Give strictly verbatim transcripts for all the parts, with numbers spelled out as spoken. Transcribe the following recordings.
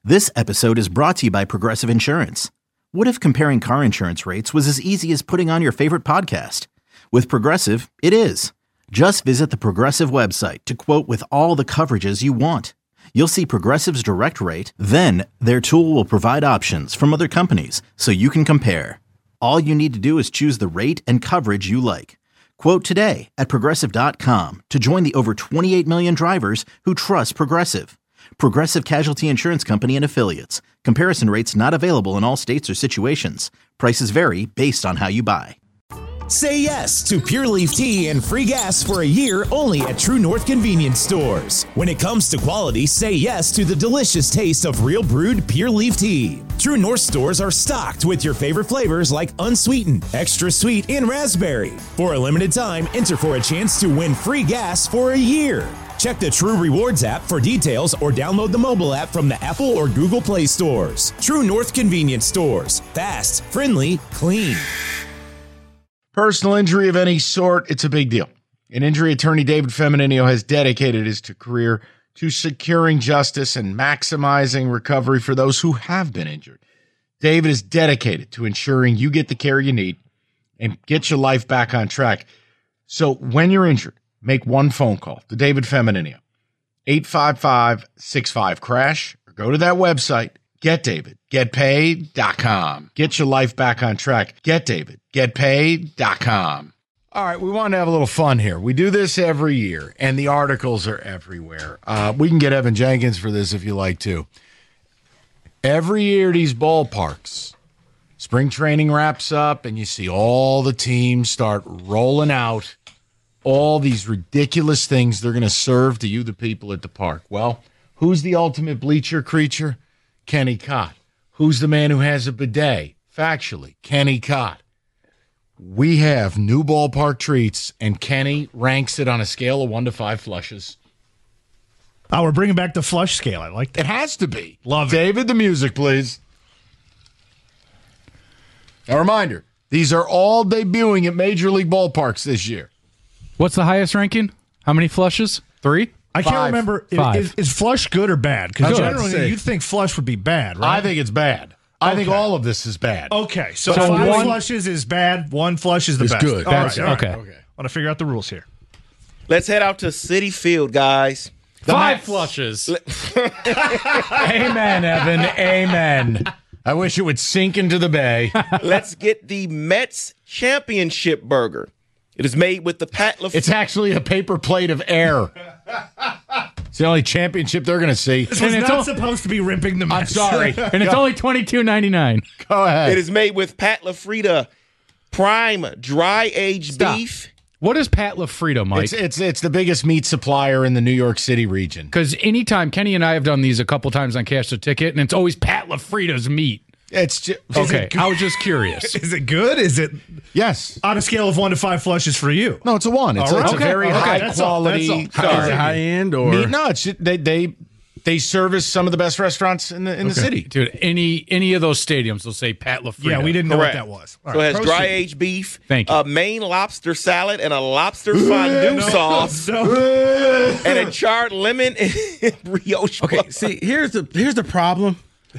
This episode is brought to you by Progressive Insurance. What if comparing car insurance rates was as easy as putting on your favorite podcast? With Progressive, it is. Just visit the Progressive website to quote with all the coverages you want. You'll see Progressive's direct rate, then their tool will provide options from other companies so you can compare. All you need to do is choose the rate and coverage you like. Quote today at progressive dot com to join the over twenty-eight million drivers who trust Progressive. Progressive Casualty Insurance Company and Affiliates. Comparison rates not available in all states or situations. Prices vary based on how you buy. Say yes to Pure Leaf Tea and free gas for a year only at True North Convenience Stores. When it comes to quality, say yes to the delicious taste of real brewed Pure Leaf Tea. True North stores are stocked with your favorite flavors like unsweetened, extra sweet, and raspberry. For a limited time, enter for a chance to win free gas for a year. Check the True Rewards app for details or download the mobile app from the Apple or Google Play stores. True North Convenience Stores. Fast, friendly, clean. Personal injury of any sort, it's a big deal. An injury attorney, David Femininio, has dedicated his career to securing justice and maximizing recovery for those who have been injured. David is dedicated to ensuring you get the care you need and get your life back on track. So when you're injured, make one phone call to David Femininio, eight five five, six five, crash, or go to that website, get david get paid dot com. Get your life back on track. get david get paid dot com. All right, we want to have a little fun here. We do this every year, and the articles are everywhere. Uh, we can get Evan Jenkins for this if you like to. Every year, these ballparks, spring training wraps up, and you see all the teams start rolling out all these ridiculous things they're going to serve to you, the people at the park. Well, who's the ultimate bleacher creature? Kenny Cott. Who's the man who has a bidet? Factually, Kenny Cott. We have new ballpark treats, and Kenny ranks it on a scale of one to five flushes. Oh, we're bringing back the flush scale. I like that. It has to be. Love it. David, the music, please. A reminder, these are all debuting at Major League ballparks this year. What's the highest ranking? How many flushes? Three? I can't Five. remember. Five. Is, is flush good or bad? Because Good. generally you'd think flush would be bad, right? I think it's bad. I think Okay. all of this is bad. Okay, so, So five one- flushes is bad, one flush is the It's best. good. All That's- right, all right. okay. Okay. I want to figure out the rules here. Let's head out to Citi Field, guys. Five flushes. Amen, Evan. Amen. I wish it would sink into the bay. Let's get the Mets Championship Burger. It is made with the Pat LaFleur. It's actually a paper plate of air. It's the only championship they're going to see. This was it's not all- supposed to be ripping the I'm Mets. sorry. And it's only twenty-two ninety-nine. Go ahead. It is made with Pat LaFrida prime dry aged Stop. beef. What is Pat LaFrida, Mike? It's, it's it's the biggest meat supplier in the New York City region. Because anytime Kenny and I have done these a couple times on Cash the Ticket, and it's always Pat LaFrida's meat. It's just, Okay, I was just curious. Is it good? Is it yes. on a scale of one to five flushes for you? No, it's a one. It's, All a, right. it's Okay. a very Okay. high That's all. quality. That's all. uh, Is it high end or meat. No, it's just, they they they service some of the best restaurants in the in the city. Dude, any any of those stadiums will say Pat LaFrida. Yeah, we didn't know Correct. what that was. All So it right, has proceed. dry aged beef, Thank you. a Maine lobster salad, and a lobster fondue No, sauce, no. and a charred lemon and brioche. Okay, bun. see, here's the here's the problem.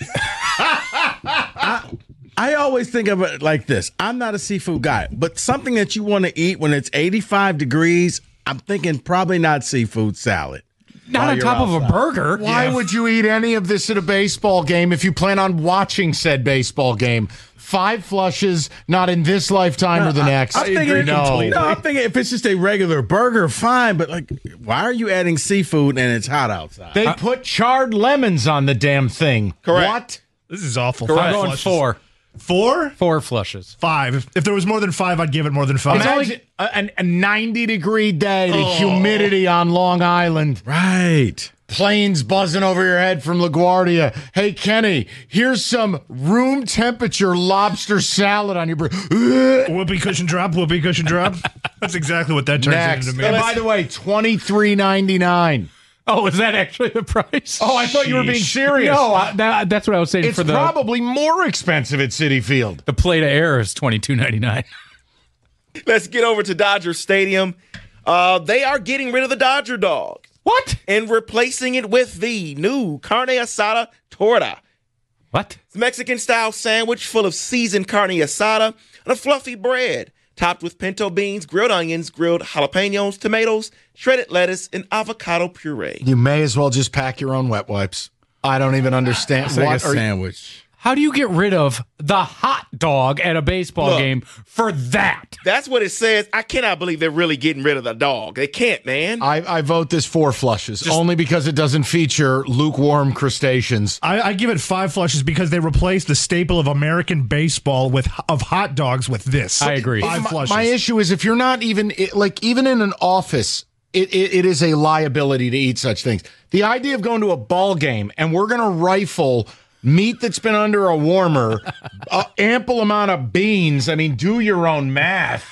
I, I always think of it like this. I'm not a seafood guy, but something that you want to eat when it's eighty-five degrees, I'm thinking probably not seafood salad. Not While on you're top of a outside. burger. Why would you eat any of this at a baseball game if you plan on watching said baseball game? Five flushes, not in this lifetime or the next. I'm thinking, no. no, I'm thinking if it's just a regular burger, fine. But like, why are you adding seafood and it's hot outside? They put charred lemons on the damn thing. Correct. What? This is awful. I'm Five going flushes. four. Four? Four flushes. Five. If, if there was more than five, I'd give it more than five. Imagine a, a ninety degree day, the humidity on Long Island. Right. Planes buzzing over your head from LaGuardia. Hey, Kenny, here's some room temperature lobster salad on your bread. Whoopee cushion drop, whoopee cushion drop. That's exactly what that turns Next. into And me. by the way, twenty-three ninety-nine. Oh, is that actually the price? Oh, I thought you were being Sheesh. serious. no, I, that, that's what I was saying it's for the probably more expensive at Citi Field. the plate of air is twenty-two ninety-nine. Let's get over to Dodger Stadium. Uh, they are getting rid of the Dodger dog What? and replacing it with the new carne asada torta. What? It's a Mexican-style sandwich full of seasoned carne asada and a fluffy bread, topped with pinto beans, grilled onions, grilled jalapenos, tomatoes, shredded lettuce, and avocado puree. You may as well just pack your own wet wipes. I don't even understand. It's like what a are you- sandwich. How do you get rid of the hot dog at a baseball Look. game for that? That's what it says. I cannot believe they're really getting rid of the dog. They can't, man. I, I vote this four flushes, only because it doesn't feature lukewarm crustaceans. I, I give it five flushes because they replaced the staple of American baseball with of hot dogs with this. I agree. Five my, flushes. my issue is if you're not even it, like even in an office, it, it it is a liability to eat such things. The idea of going to a ball game and we're going to rifle meat that's been under a warmer, a ample amount of beans. I mean, do your own math.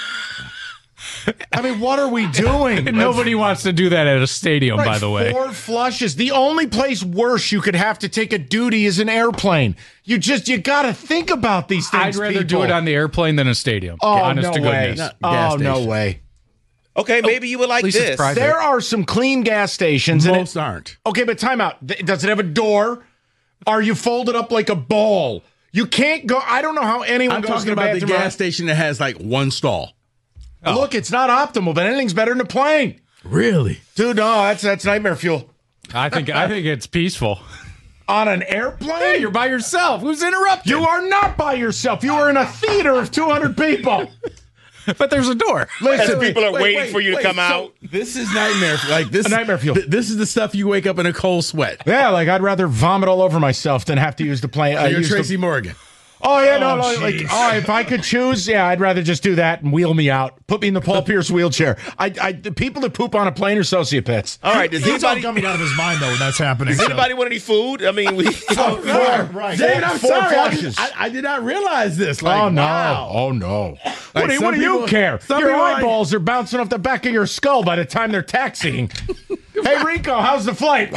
I mean, what are we doing? Nobody wants to do that at a stadium, Right, by the way. Four flushes. The only place worse you could have to take a duty is an airplane. You just, you got to think about these things. I'd rather people. do it on the airplane than a stadium. Oh, honest no to way. goodness. No, Gas oh, no station. way. Okay, maybe you would like least it's this. private. There are some clean gas stations. and Most it- aren't. Okay, but time out. Th- Does it have a door? Are you folded up like a ball? You can't go. I don't know how anyone I'm goes to talking the about the bathroom. gas station that has like one stall. Look, it's not optimal, but anything's better than a plane. Really? Dude, no, that's that's nightmare fuel. I think I think it's peaceful. On an airplane? Hey, you're by yourself. Who's interrupting? You are not by yourself. You are in a theater of two hundred people. But there's a door. As people are Wait, waiting wait, for you to wait, come so out. This is nightmare. Like this, A nightmare fuel. th- this is the stuff you wake up in a cold sweat. Yeah, like I'd rather vomit all over myself than have to use the plane. Uh, You're use the- Tracy Morgan. Oh yeah, no, Oh, no. Like, jeez. oh, if I could choose, yeah, I'd rather just do that and wheel me out. Put me in the Paul Pierce wheelchair. I, I, the people that poop on a plane are sociopaths. All right, does He's all anybody, coming out of his mind though when that's happening. does so- anybody want any food? I mean, we. right. Dave, I'm Four sorry. I, flushes. I, I did not realize this. Like, Oh no! wow. Oh no! Like, what do, some what do you people- care? some Your people like- eyeballs are bouncing off the back of your skull by the time they're taxiing. Hey Rico, how's the flight?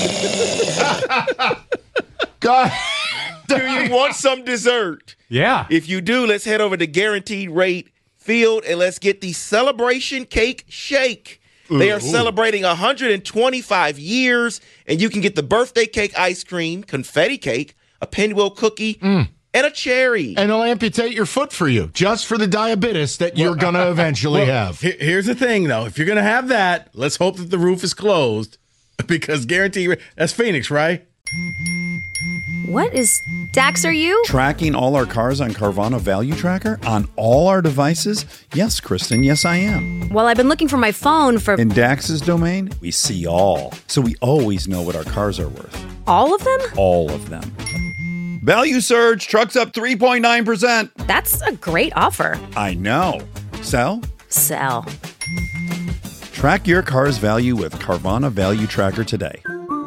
God. Do you want some dessert? Yeah. If you do, let's head over to Guaranteed Rate Field and let's get the Celebration Cake Shake. They are celebrating one hundred twenty-five years, and you can get the birthday cake ice cream, confetti cake, a pinwheel cookie, and a cherry. And they'll amputate your foot for you, just for the diabetes that you're going to eventually have. Here- Here's the thing, though. If you're gonna have that, let's hope that the roof is closed, because guarantee that's Phoenix, right? What is Dax, are you? Tracking all our cars on Carvana Value Tracker on all our devices? Yes, Kristen, yes, I am. Well, I've been looking for my phone for In Dax's domain, we see all. So we always know what our cars are worth. all of them? All of them. Value surge, trucks up three point nine percent. That's a great offer. I know. Sell? Sell. Track your car's value with Carvana Value Tracker today.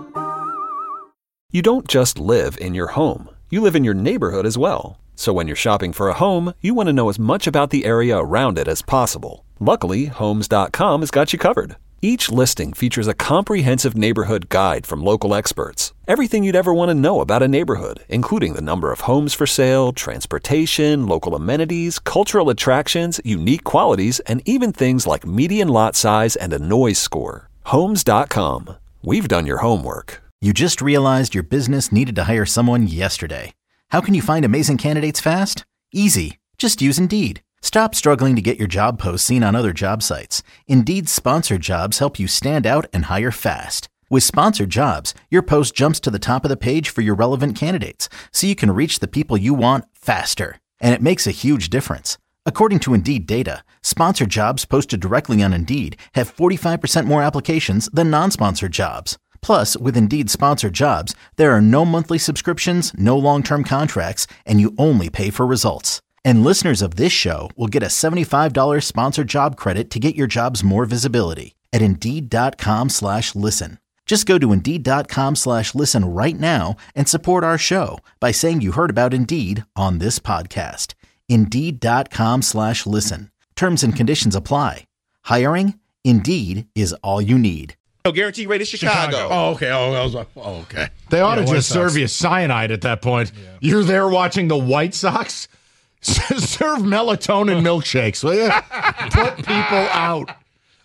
You don't just live in your home. You live in your neighborhood as well. So when you're shopping for a home, you want to know as much about the area around it as possible. Luckily, Homes dot com has got you covered. Each listing features a comprehensive neighborhood guide from local experts. Everything you'd ever want to know about a neighborhood, including the number of homes for sale, transportation, local amenities, cultural attractions, unique qualities, and even things like median lot size and a noise score. Homes dot com. We've done your homework. You just realized your business needed to hire someone yesterday. How can you find amazing candidates fast? Easy. Just use Indeed. Stop struggling to get your job posts seen on other job sites. Indeed's sponsored jobs help you stand out and hire fast. With sponsored jobs, your post jumps to the top of the page for your relevant candidates, so you can reach the people you want faster. And it makes a huge difference. According to Indeed data, sponsored jobs posted directly on Indeed have forty-five percent more applications than non-sponsored jobs. Plus, with Indeed sponsored jobs, there are no monthly subscriptions, no long-term contracts, and you only pay for results. And listeners of this show will get a seventy-five dollars sponsored job credit to get your jobs more visibility at Indeed.com slash listen. Just go to Indeed.com slash listen right now and support our show by saying you heard about Indeed on this podcast. Indeed.com slash listen. Terms and conditions apply. Hiring? Indeed is all you need. No, Guaranteed Rate is Chicago. Chicago. Oh, okay. Oh, I was like, oh, okay. They ought Yeah, to White just Sox. serve you cyanide at that point. You're there watching the White Sox. Serve melatonin milkshakes, will you? Put people out.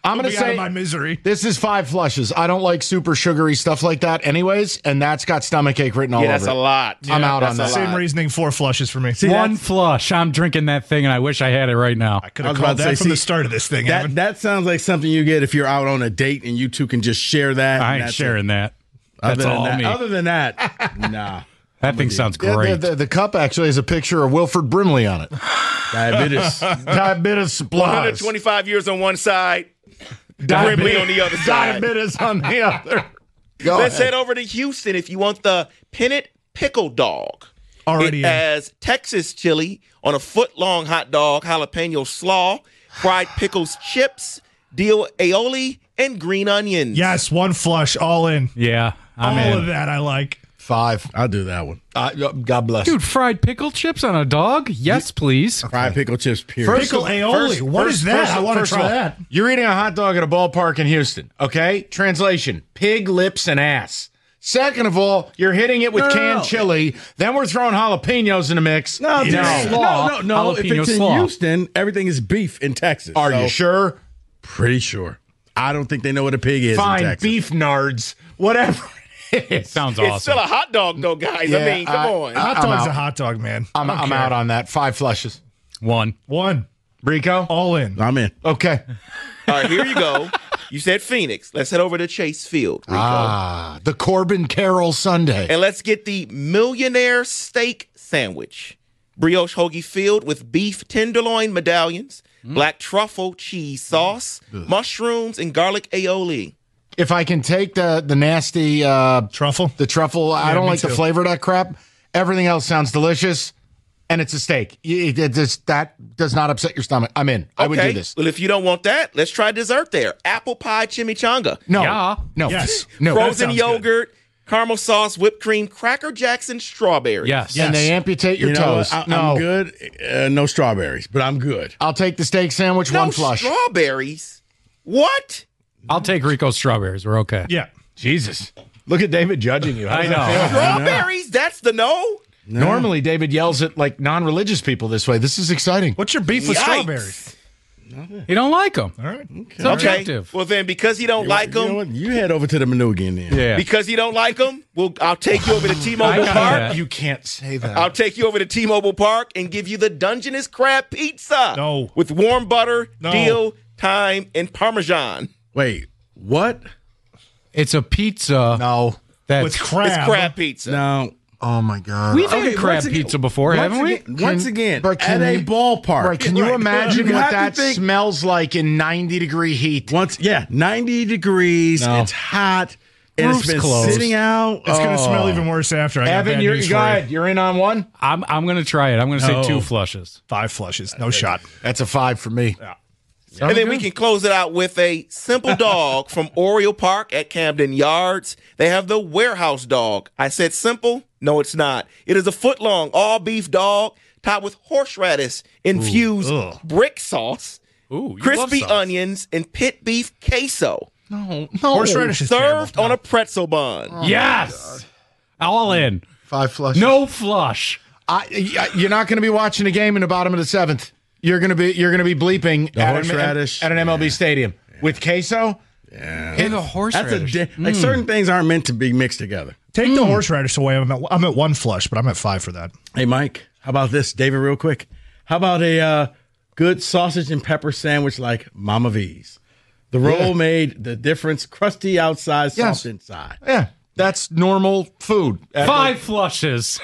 I'm going to Put me out say of my misery. This is five flushes. I don't like super sugary stuff like that anyways, and that's got stomach ache written all Yeah, over that's it. a lot. I'm Yeah, out that's on a that. Same reasoning, four flushes for me. See, One that's- flush. I'm drinking that thing, and I wish I had it right now. I could I have was called about to that say, from the see, start of this thing, That, Evan. that sounds like something you get if you're out on a date and you two can just share that. I and ain't that's sharing it. that. Other That's than all that, me. Other than that, nah. That thing sounds Yeah, great. the, the, the cup actually has a picture of Wilford Brimley on it. Diabetes. Diabetes supplies. one hundred twenty-five years on one side, Brimley on the other side. Diabetes on the other. Go Let's ahead. head over to Houston if you want the Pennant Pickle Dog. Already It in. has Texas chili on a foot-long hot dog, jalapeno slaw, fried pickles chips, dill aioli, and green onions. Yes, one flush, all in. yeah, I'm all in. of that I like. Five. I'll do that one. Uh, God bless. Dude, fried pickle chips on a dog? Yes, please. Fried pickle chips, period. First- Pickle aioli. What is that? I want to first of try all, that. You're eating a hot dog at a ballpark in Houston, okay? Translation, pig lips and ass. Second of all, you're hitting it with No, no, canned no. chili. Then we're throwing jalapenos in the mix. no, No. no, Slaw, no, no, no. If jalapeno it's in slaw. Houston, everything is beef in Texas. Are so- you sure? Pretty sure. I don't think they know what a pig is in Fine, Texas. beef nards, whatever it is. Sounds It's awesome. still a hot dog, though, guys. I Yeah, mean, come I- on. Hot I'm dog's out. a hot dog, man. I'm, I don't I'm care. out on that. Five flushes. One. One, Rico? all in. I'm in. Okay. All right, here you go. You said Phoenix. Let's head over to Chase Field, Rico. Ah, the Corbin Carroll Sunday. And let's get the Millionaire Steak Sandwich. Brioche hoagie filled with beef tenderloin medallions, black truffle cheese sauce, mushrooms, and garlic aioli. If I can take the the nasty uh, Truffle? the truffle, I Yeah, don't me like the too. flavor of that crap. Everything else sounds delicious, and it's a steak. It, it just, that does not upset your stomach. I'm in. I would do this. Well, if you don't want that, let's try dessert there. Apple pie chimichanga. No, Yeah. no, Yes. no. Frozen sounds good. yogurt, caramel sauce, whipped cream, Cracker Jacks, and strawberries. Yes. And they amputate your You know toes. what? I, no, I'm good. Uh, no strawberries, but I'm good. I'll take the steak sandwich. No one flush. strawberries? What? I'll take Rico's strawberries. We're okay. Yeah. Jesus, look at David judging you. How I does that know. feel? Strawberries? That's the no? Normally, David yells at like non-religious people this way. This is exciting. What's your beef with Yikes. strawberries? You don't like them. All right. It's objective. Well, then, because you don't like You know them, what? You head over to the menu again then. Yeah. because you don't like them, well, I'll take you over to I T-Mobile got Park. that. You can't say that. I'll take you over to T-Mobile Park and give you the Dungeness crab pizza. No. With warm butter, No. dill, thyme, and Parmesan. Wait, what? It's a pizza no. that's With crab. It's crab pizza. No. Oh my God. We've had Okay, crab once again- pizza before, once haven't we? again- Once again, but can at a you- ballpark. Right, can you Right. imagine You what have to that think- smells like in ninety degree heat? Once, yeah, ninety degrees. No. It's hot, and Roof's it's been closed. sitting out. It's going to Oh. smell even worse after. I got Evan, bad you're, news go for you. ahead. You're in on one? I'm I'm gonna try it. I'm gonna No. say two flushes. Five flushes. No shot. That's a five for me. And then we can close it out with a simple dog from Oriole Park at Camden Yards. They have the warehouse dog. I said simple? No, it's not. It is a foot long, all beef dog topped with horseradish infused Ooh, ugh. brick sauce, Ooh, you love crispy sauce. onions, and pit beef queso. No, no. Horseradish is Served terrible. on a pretzel bun. Yes. All in. Five flushes. No flush. I, y- you're not going to be watching a game in the bottom of the seventh. You're going to be you're going to be bleeping The at an, horseradish. at an M L B stadium with queso. Yeah. Hey, the That's a horseradish. di- like certain things aren't meant to be mixed together. Take Hmm. the horseradish away. I'm at, I'm at one flush, but I'm at five for that. Hey, Mike, how about this, David? Real quick, how about a uh, good sausage and pepper sandwich like Mama V's? The roll Yeah. made the difference. Crusty outside, soft Yes. inside. Yeah, that's normal food. At- Five flushes.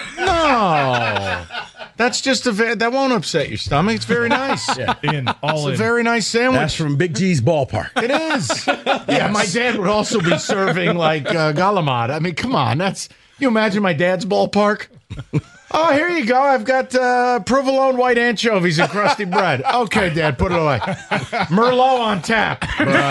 No, that's just a ve- that won't upset your stomach. It's very nice. Yeah, In, all it's a in. very nice sandwich. That's from Big G's ballpark. It is. Yeah, my dad would also be serving like uh, galamad. I mean, come on. That's you imagine my dad's ballpark? Oh, here you go. I've got uh, provolone white anchovies and crusty bread. Okay, Dad, put it away. Merlot on tap.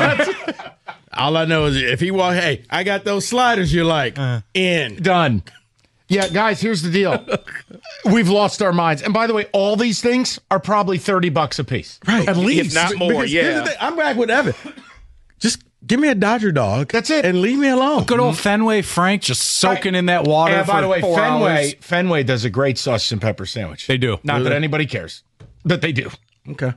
All I know is if he walk, hey, I got those sliders you like. In. Done. Yeah, guys, here's the deal. We've lost our minds. And by the way, all these things are probably thirty bucks a piece. Right. At least. If not more, Because here's yeah. the thing, I'm back with Evan. Just give me a Dodger dog. That's it. And leave me alone. Good old Fenway Frank just soaking in that water And for by the way, four Fenway hours. Fenway does a great sausage and pepper sandwich. They do. Not that anybody cares, but they do. Okay.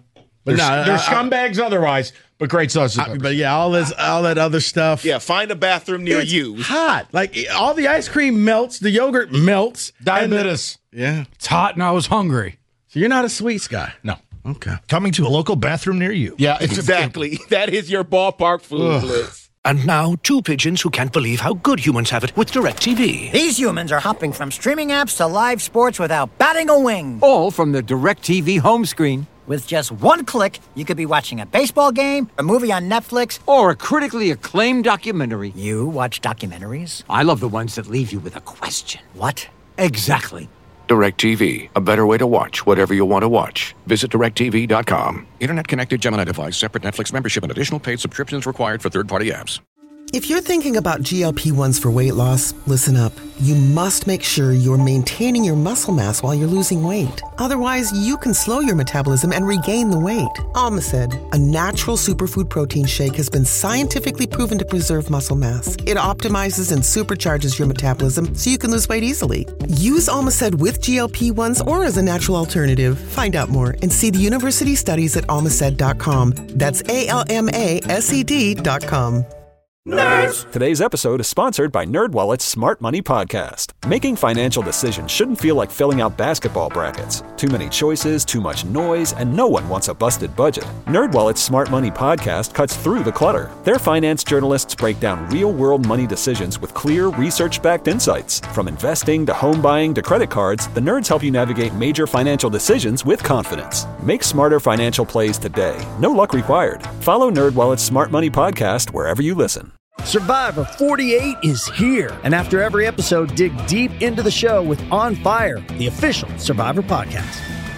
But they're, no, they're scumbags otherwise, but great sausage. I, but yeah, all this, all that other stuff. Yeah, find a bathroom near It's you. hot. Like all the ice cream melts, the yogurt melts. Diabetes. The, yeah. It's hot and I was hungry. So you're not a sweets guy. No. Okay. Coming to a local bathroom near you. Yeah, it's Exactly. That is your ballpark food list. And now, two pigeons who can't believe how good humans have it with DirecTV. These humans are hopping from streaming apps to live sports without batting a wing. All from the DirecTV home screen. With just one click, you could be watching a baseball game, a movie on Netflix, or a critically acclaimed documentary. You watch documentaries? I love the ones that leave you with a question. What? Exactly. DirecTV, a better way to watch whatever you want to watch. Visit direct T V dot com. Internet connected Gemini device, separate Netflix membership, and additional paid subscriptions required for third-party apps. If you're thinking about G L P one s for weight loss, listen up. You must make sure you're maintaining your muscle mass while you're losing weight. Otherwise, you can slow your metabolism and regain the weight. Almacid, a natural superfood protein shake, has been scientifically proven to preserve muscle mass. It optimizes and supercharges your metabolism so you can lose weight easily. Use Almacid with G L P one s or as a natural alternative. Find out more and see the university studies at almacid dot com. That's A L M A S E D dot com. Nerds! Today's episode is sponsored by NerdWallet's Smart Money Podcast. Making financial decisions shouldn't feel like filling out basketball brackets. Too many choices, too much noise, and no one wants a busted budget. NerdWallet's Smart Money Podcast cuts through the clutter. Their finance journalists break down real-world money decisions with clear, research-backed insights. From investing to home buying to credit cards, the nerds help you navigate major financial decisions with confidence. Make smarter financial plays today. No luck required. Follow NerdWallet's Smart Money Podcast wherever you listen. Survivor forty-eight is here. And after every episode, dig deep into the show with On Fire, the official Survivor podcast.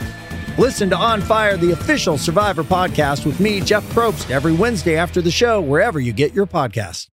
Listen to On Fire, the official Survivor podcast with me, Jeff Probst, every Wednesday after the show, wherever you get your podcasts.